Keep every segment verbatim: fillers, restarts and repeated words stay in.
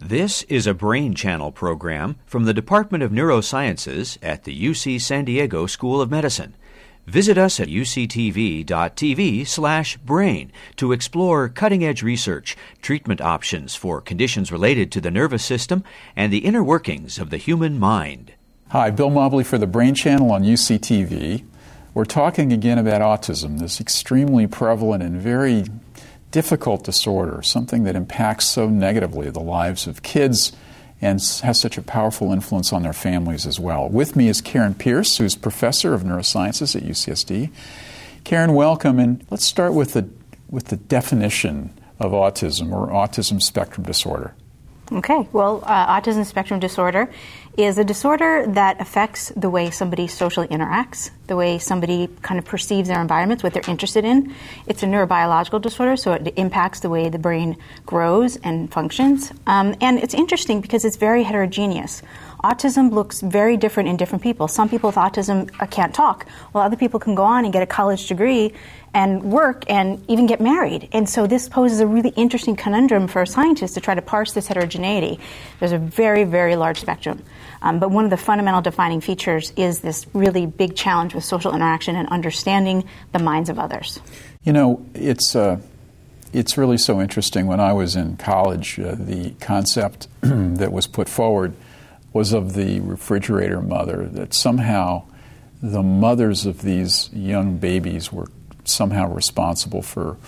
This is a Brain Channel program from the Department of Neurosciences at the U C San Diego School of Medicine. Visit us at uctv.tv slash brain to explore cutting-edge research, treatment options for conditions related to the nervous system, and the inner workings of the human mind. Hi, Bill Mobley for the Brain Channel on U C T V. We're talking again about autism, this extremely prevalent and very difficult disorder, something that impacts so negatively the lives of kids and has such a powerful influence on their families as well. With me is Karen Pierce, who's professor of neurosciences at U C S D. Karen, welcome, and let's start with the with the definition of autism or autism spectrum disorder. Okay, well, uh, autism spectrum disorder is a disorder that affects the way somebody socially interacts, the way somebody kind of perceives their environments, what they're interested in. It's a neurobiological disorder, so it impacts the way the brain grows and functions. Um, and it's interesting because it's very heterogeneous. Autism looks very different in different people. Some people with autism can't talk, while other people can go on and get a college degree and work and even get married. And so this poses a really interesting conundrum for scientists to try to parse this heterogeneity. There's a very, very large spectrum. Um, but one of the fundamental defining features is this really big challenge with social interaction and understanding the minds of others. You know, it's uh, it's really so interesting. When I was in college, uh, the concept that was put forward was of the refrigerator mother, that somehow the mothers of these young babies were somehow responsible for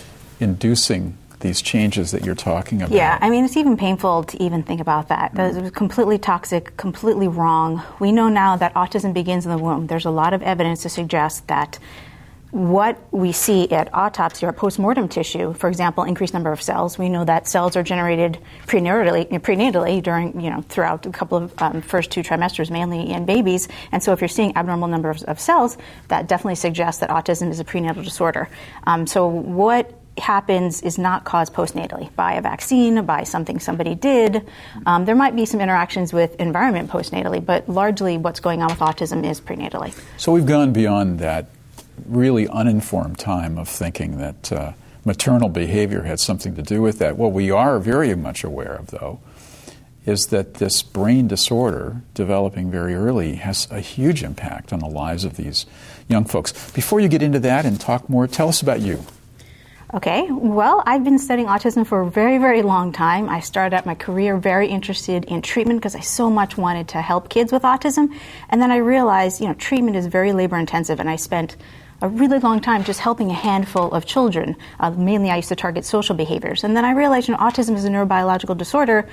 inducing these changes that you're talking about. Yeah, I mean, it's even painful to even think about that. That was completely toxic, completely wrong. We know now that autism begins in the womb. There's a lot of evidence to suggest that what we see at autopsy or postmortem tissue, for example, increased number of cells. We know that cells are generated prenatally, prenatally during, you know, throughout a couple of um, first two trimesters, mainly in babies. And so if you're seeing abnormal numbers of cells, that definitely suggests that autism is a prenatal disorder. Um, so what happens is not caused postnatally by a vaccine, by something somebody did. Um, there might be some interactions with environment postnatally, but largely what's going on with autism is prenatally. So we've gone beyond that really uninformed time of thinking that uh, maternal behavior had something to do with that. What we are very much aware of, though, is that this brain disorder developing very early has a huge impact on the lives of these young folks. Before you get into that and talk more, tell us about you. Okay, well, I've been studying autism for a very, very long time. I started out my career very interested in treatment because I so much wanted to help kids with autism. And then I realized, you know, treatment is very labor intensive, and I spent a really long time just helping a handful of children. Uh, mainly I used to target social behaviors. And then I realized, you know, autism is a neurobiological disorder.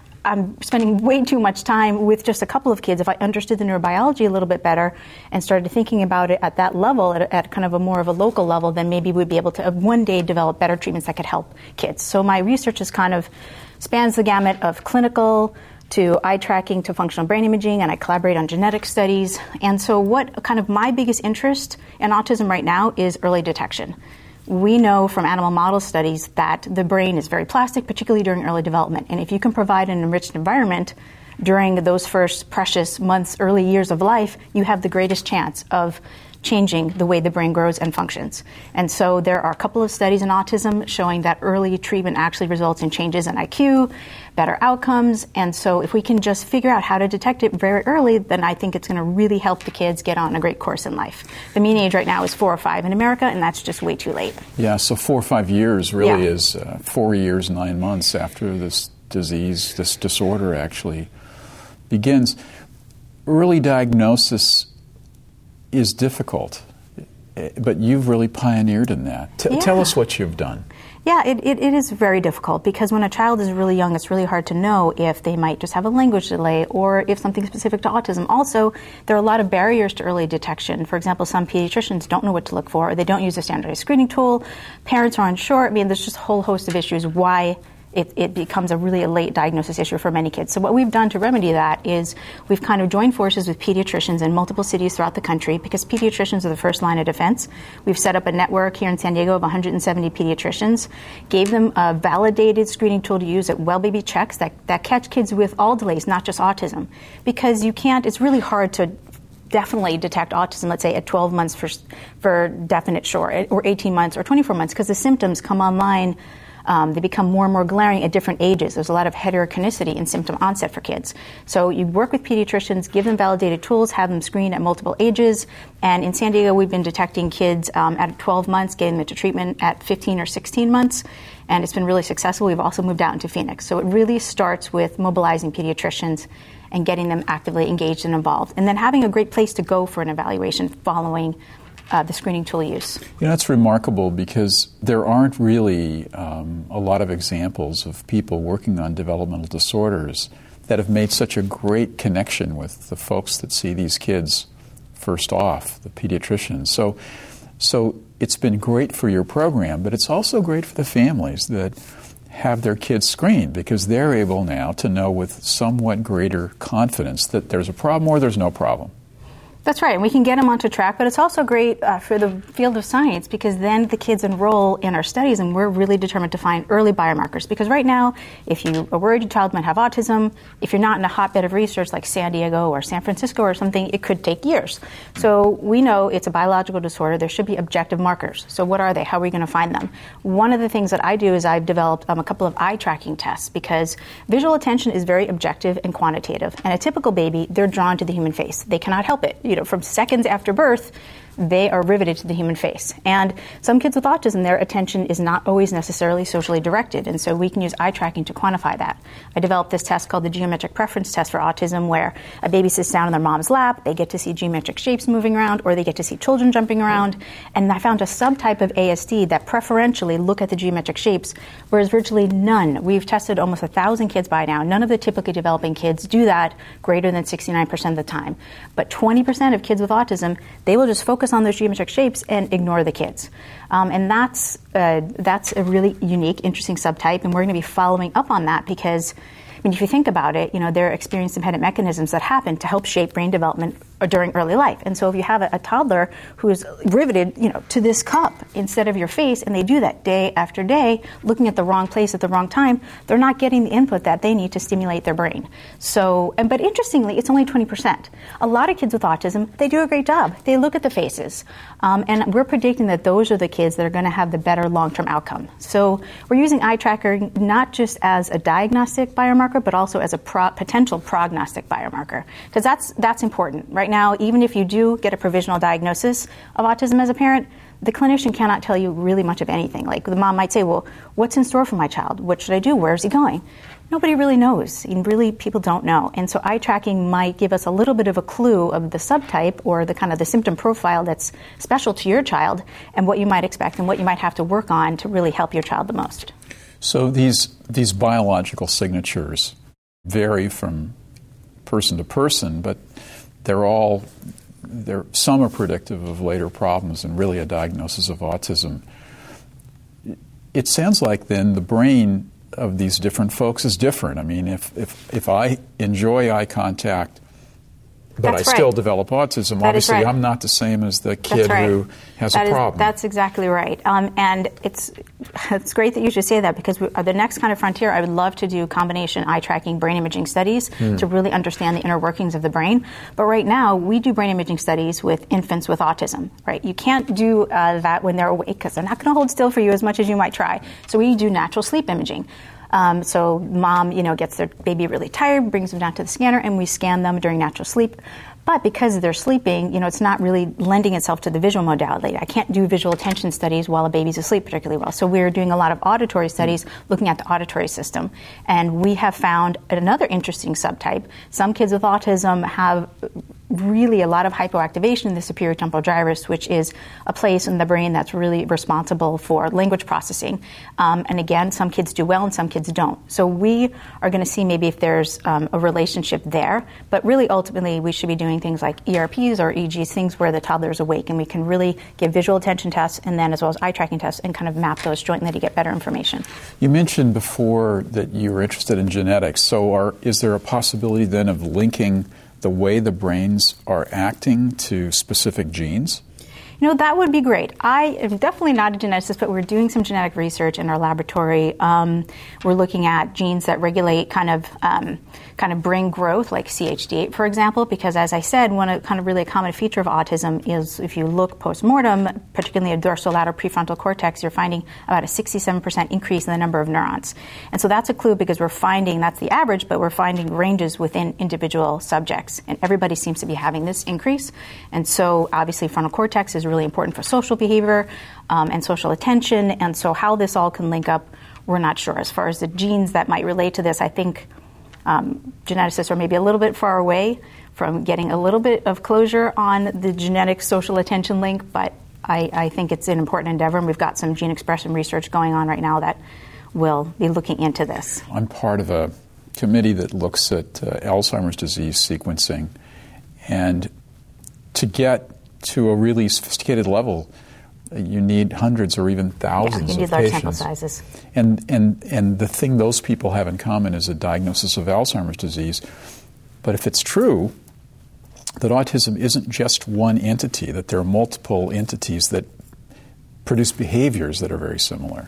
I'm spending way too much time with just a couple of kids. If I understood the neurobiology a little bit better and started thinking about it at that level, at, at kind of a more of a local level, then maybe we'd be able to uh, one day develop better treatments that could help kids. So my research is kind of spans the gamut of clinical to eye tracking to functional brain imaging, and I collaborate on genetic studies. And so what kind of my biggest interest in autism right now is early detection. We know from animal model studies that the brain is very plastic, particularly during early development. And if you can provide an enriched environment during those first precious months, early years of life, you have the greatest chance of changing the way the brain grows and functions. And so there are a couple of studies in autism showing that early treatment actually results in changes in I Q, better outcomes. And so if we can just figure out how to detect it very early, then I think it's going to really help the kids get on a great course in life. The mean age right now is four or five in America, and that's just way too late. Yeah, so four or five years really yeah. is uh, four years, nine months after this disease, this disorder actually begins. Early diagnosis is difficult, but you've really pioneered in that. T- yeah. Tell us what you've done. Yeah, it, it, it is very difficult because when a child is really young, it's really hard to know if they might just have a language delay or if something specific to autism. Also, there are a lot of barriers to early detection. For example, some pediatricians don't know what to look for, or they don't use a standardized screening tool. Parents are unsure. I mean, there's just a whole host of issues why It, it becomes a really a late diagnosis issue for many kids. So what we've done to remedy that is we've kind of joined forces with pediatricians in multiple cities throughout the country because pediatricians are the first line of defense. We've set up a network here in San Diego of one hundred seventy pediatricians, gave them a validated screening tool to use at Well Baby Checks that, that catch kids with all delays, not just autism. Because you can't, it's really hard to definitely detect autism, let's say, at twelve months for, for definite sure, or eighteen months or twenty-four months, because the symptoms come online Um, they become more and more glaring at different ages. There's a lot of heterogeneity in symptom onset for kids. So you work with pediatricians, give them validated tools, have them screen at multiple ages. And in San Diego, we've been detecting kids um, at twelve months, getting them into treatment at fifteen or sixteen months. And it's been really successful. We've also moved out into Phoenix. So it really starts with mobilizing pediatricians and getting them actively engaged and involved. And then having a great place to go for an evaluation following uh, the screening tool use. You know, it's remarkable because there aren't really um, a lot of examples of people working on developmental disorders that have made such a great connection with the folks that see these kids first off, the pediatricians. So, so it's been great for your program, but it's also great for the families that have their kids screened because they're able now to know with somewhat greater confidence that there's a problem or there's no problem. That's right, and we can get them onto track, but it's also great uh, for the field of science because then the kids enroll in our studies and we're really determined to find early biomarkers. Because right now, if you are worried your child might have autism, if you're not in a hotbed of research like San Diego or San Francisco or something, it could take years. So we know it's a biological disorder. There should be objective markers. So what are they? How are we going to find them? One of the things that I do is I've developed um, a couple of eye tracking tests because visual attention is very objective and quantitative. And a typical baby, they're drawn to the human face. They cannot help it. You know, from seconds after birth, they are riveted to the human face. And some kids with autism, their attention is not always necessarily socially directed, and so we can use eye tracking to quantify that. I developed this test called the geometric preference test for autism, where a baby sits down on their mom's lap, they get to see geometric shapes moving around, or they get to see children jumping around, and I found a subtype of A S D that preferentially look at the geometric shapes, whereas virtually none. We've tested almost a thousand kids by now. None of the typically developing kids do that greater than sixty-nine percent of the time. But twenty percent of kids with autism, they will just focus on those geometric shapes and ignore the kids. Um, and that's uh, that's a really unique, interesting subtype, and we're going to be following up on that because, I mean, if you think about it, you know, there are experience-dependent mechanisms that happen to help shape brain development during early life. And so if you have a, a toddler who is riveted, you know, to this cup instead of your face, and they do that day after day, looking at the wrong place at the wrong time, they're not getting the input that they need to stimulate their brain. So, and, but interestingly, it's only twenty percent. A lot of kids with autism, they do a great job. They look at the faces. Um, and we're predicting that those are the kids that are going to have the better long-term outcome. So we're using eye tracking not just as a diagnostic biomarker, but also as a pro- potential prognostic biomarker. Because that's, that's important. Right now, even if you do get a provisional diagnosis of autism as a parent, the clinician cannot tell you really much of anything. Like the mom might say, well, what's in store for my child? What should I do? Where is he going? Nobody really knows. And really, people don't know. And so eye tracking might give us a little bit of a clue of the subtype or the kind of the symptom profile that's special to your child and what you might expect and what you might have to work on to really help your child the most. So these these biological signatures vary from person to person, but they're all, they're, some are predictive of later problems and really a diagnosis of autism. It sounds like then the brain of these different folks is different. I mean, if if, if I enjoy eye contact, but That's I right. still develop autism, That obviously right. I'm not the same as the kid right. who has that a is, problem. That's exactly right. Um, and it's it's great that you should say that because we, uh, the next kind of frontier, I would love to do combination eye tracking brain imaging studies mm. to really understand the inner workings of the brain. But right now, we do brain imaging studies with infants with autism, right? You can't do uh, that when they're awake because they're not going to hold still for you as much as you might try. So we do natural sleep imaging. Um, so mom, you know, gets their baby really tired, brings them down to the scanner, and we scan them during natural sleep. But because they're sleeping, you know, it's not really lending itself to the visual modality. I can't do visual attention studies while a baby's asleep particularly well. So we're doing a lot of auditory studies looking at the auditory system. And we have found another interesting subtype. Some kids with autism have really a lot of hypoactivation in the superior temporal gyrus, which is a place in the brain that's really responsible for language processing. Um, and again, some kids do well and some kids don't. So we are going to see maybe if there's um, a relationship there. But really, ultimately, we should be doing things like E R Ps or E E Gs, things where the toddler is awake, and we can really give visual attention tests and then as well as eye tracking tests and kind of map those jointly to get better information. You mentioned before that you were interested in genetics. So are, is there a possibility then of linking the way the brains are acting to specific genes? You know, that would be great. I am definitely not a geneticist, but we're doing some genetic research in our laboratory. Um, we're looking at genes that regulate kind of um, kind of brain growth, like C H D eight, for example, because as I said, one of, kind of really a common feature of autism is if you look post-mortem, particularly in the dorsolateral prefrontal cortex, you're finding about a sixty-seven percent increase in the number of neurons. And so that's a clue because we're finding, that's the average, but we're finding ranges within individual subjects. And everybody seems to be having this increase. And so obviously frontal cortex is really important for social behavior um, and social attention. And so how this all can link up, we're not sure. As far as the genes that might relate to this, I think um, geneticists are maybe a little bit far away from getting a little bit of closure on the genetic social attention link, but I, I think it's an important endeavor, and we've got some gene expression research going on right now that will be looking into this. I'm part of a committee that looks at uh, Alzheimer's disease sequencing, and to get to a really sophisticated level, you need hundreds or even thousands yeah, you need of large patients. sample sizes. And, and, and the thing those people have in common is a diagnosis of Alzheimer's disease. But if it's true that autism isn't just one entity, that there are multiple entities that produce behaviors that are very similar,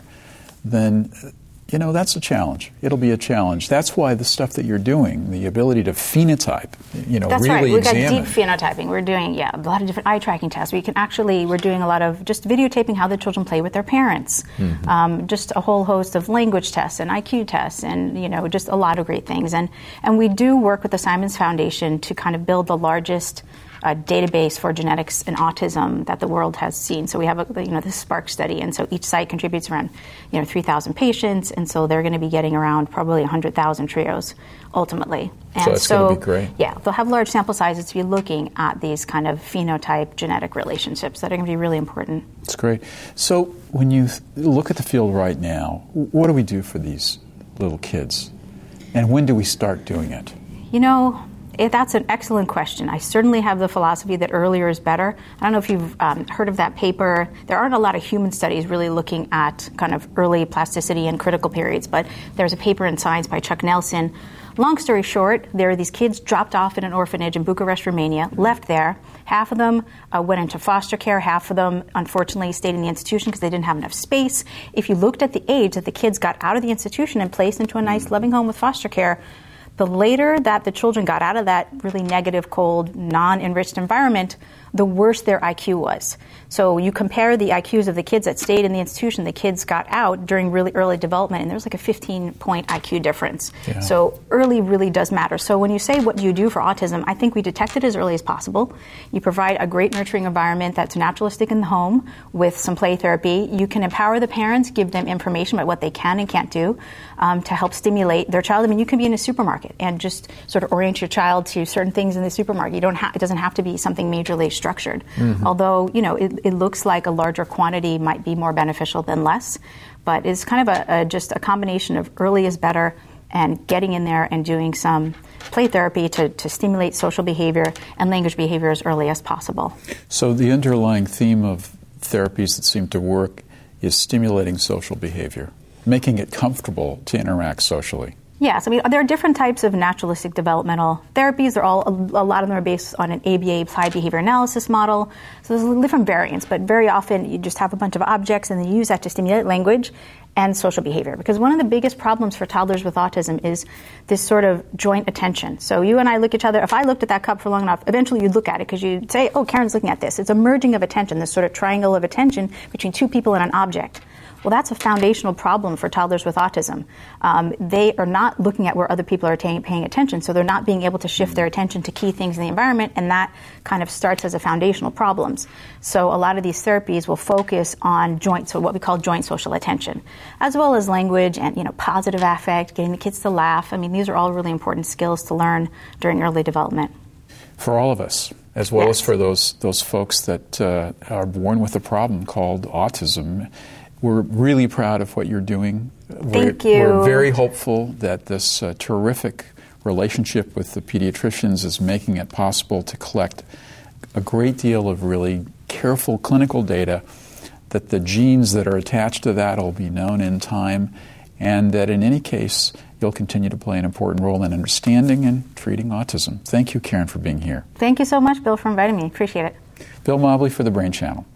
then, you know, that's a challenge. It'll be a challenge. That's why the stuff that you're doing, the ability to phenotype, you know, That's really right. We've examine. got deep phenotyping. We're doing, yeah, a lot of different eye tracking tests. We can actually, we're doing a lot of just videotaping how the children play with their parents. Mm-hmm. Um, just a whole host of language tests and I Q tests and, you know, just a lot of great things. And, and we do work with the Simons Foundation to kind of build the largest a database for genetics and autism that the world has seen. So we have a, you know, the SPARK study, and so each site contributes around, you know, three thousand patients, and so they're going to be getting around probably one hundred thousand trios ultimately. And so that's so, going to be great. Yeah, they'll have large sample sizes to be looking at these kind of phenotype genetic relationships that are going to be really important. That's great. So when you th- look at the field right now, what do we do for these little kids? And when do we start doing it? You know, If that's an excellent question. I certainly have the philosophy that earlier is better. I don't know if you've um, heard of that paper. There aren't a lot of human studies really looking at kind of early plasticity and critical periods, but there's a paper in Science by Chuck Nelson. Long story short, there are these kids dropped off in an orphanage in Bucharest, Romania, left there. Half of them uh, went into foster care. Half of them, unfortunately, stayed in the institution because they didn't have enough space. If you looked at the age that the kids got out of the institution and placed into a nice, loving home with foster care, the later that the children got out of that really negative, cold, non-enriched environment, the worse their I Q was. So you compare the I Qs of the kids that stayed in the institution, the kids got out during really early development, and there was like a fifteen-point I Q difference. Yeah. So early really does matter. So when you say what do you do for autism, I think we detect it as early as possible. You provide a great nurturing environment that's naturalistic in the home with some play therapy. You can empower the parents, give them information about what they can and can't do um, to help stimulate their child. I mean, you can be in a supermarket and just sort of orient your child to certain things in the supermarket. You don't ha- it doesn't have to be something majorly structured. Mm-hmm. Although, you know, it, it looks like a larger quantity might be more beneficial than less. But it's kind of a, a just a combination of early is better and getting in there and doing some play therapy to, to stimulate social behavior and language behavior as early as possible. So the underlying theme of therapies that seem to work is stimulating social behavior, making it comfortable to interact socially. Yes, I mean, there are different types of naturalistic developmental therapies. They're all, a lot of them are based on an A B A, applied behavior analysis model. So there's different variants, but very often you just have a bunch of objects and then you use that to stimulate language and social behavior. Because one of the biggest problems for toddlers with autism is this sort of joint attention. So you and I look at each other. If I looked at that cup for long enough, eventually you'd look at it because you'd say, oh, Karen's looking at this. It's a merging of attention, this sort of triangle of attention between two people and an object. Well, that's a foundational problem for toddlers with autism. Um, they are not looking at where other people are t- paying attention, so they're not being able to shift their attention to key things in the environment, and that kind of starts as a foundational problem. So a lot of these therapies will focus on joint, so what we call joint social attention, as well as language and, you know, positive affect, getting the kids to laugh. I mean, these are all really important skills to learn during early development. For all of us, as well yes. as for those those folks that uh, are born with a problem called autism. We're really proud of what you're doing. Thank we're, you. We're very hopeful that this uh, terrific relationship with the pediatricians is making it possible to collect a great deal of really careful clinical data, that the genes that are attached to that will be known in time, and that in any case, you'll continue to play an important role in understanding and treating autism. Thank you, Karen, for being here. Thank you so much, Bill, for inviting me. Appreciate it. Bill Mobley for the Brain Channel.